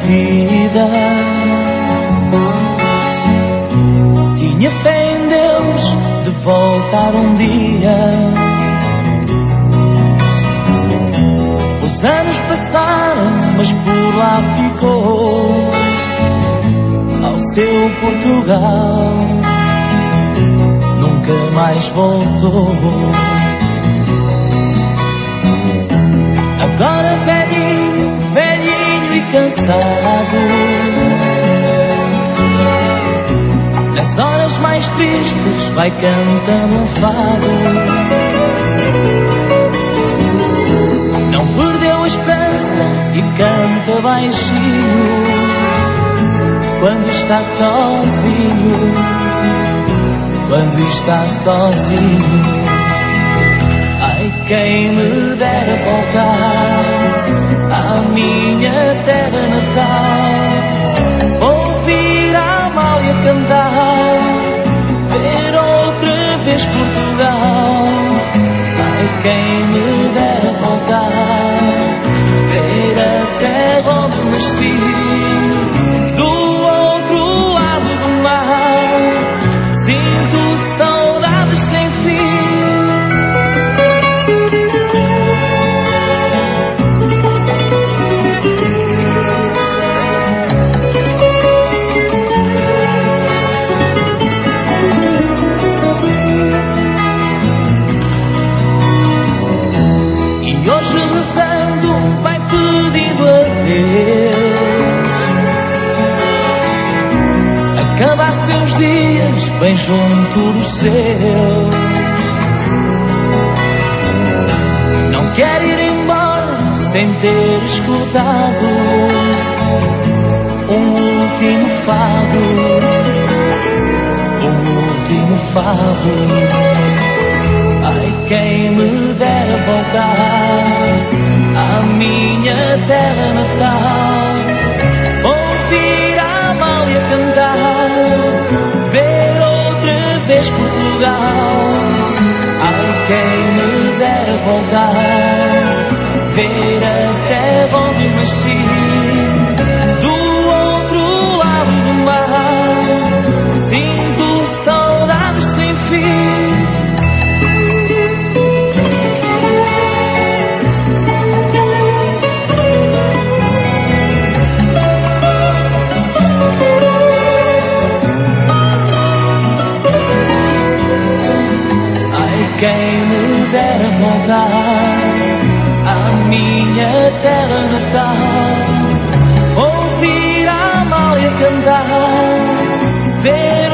vida. Tinha fé em Deus de voltar um dia. Os anos passaram, mas por lá ficou ao seu Portugal. Nunca mais voltou. Agora velhinho, velhinho e cansado, nas horas mais tristes vai cantando um fado. Não perdeu a esperança e canta baixinho quando está sozinho, quando está sozinho. Ai, quem me dera voltar à minha terra natal, ouvir a Amália cantar, ver outra vez Portugal. Ai, quem me dera voltar, ver a terra onde nasci, do outro lado do mar. Sinto saudades sem fim. E hoje rezando vai pedindo a Deus acabar seus dias bem junto dos seus. Não quer ir embora sem ter escutado um último fado, um último fado. Ai, quem me dera voltar à minha terra natal, ouvir a Amália cantar, ver outra vez Portugal. Ai, quem me dera voltar, ver a terra onde nasci, do outro lado do mar. Sinto saudades sem fim. Quem me dera voltar à minha terra natal, ouvir a Amália cantar, ver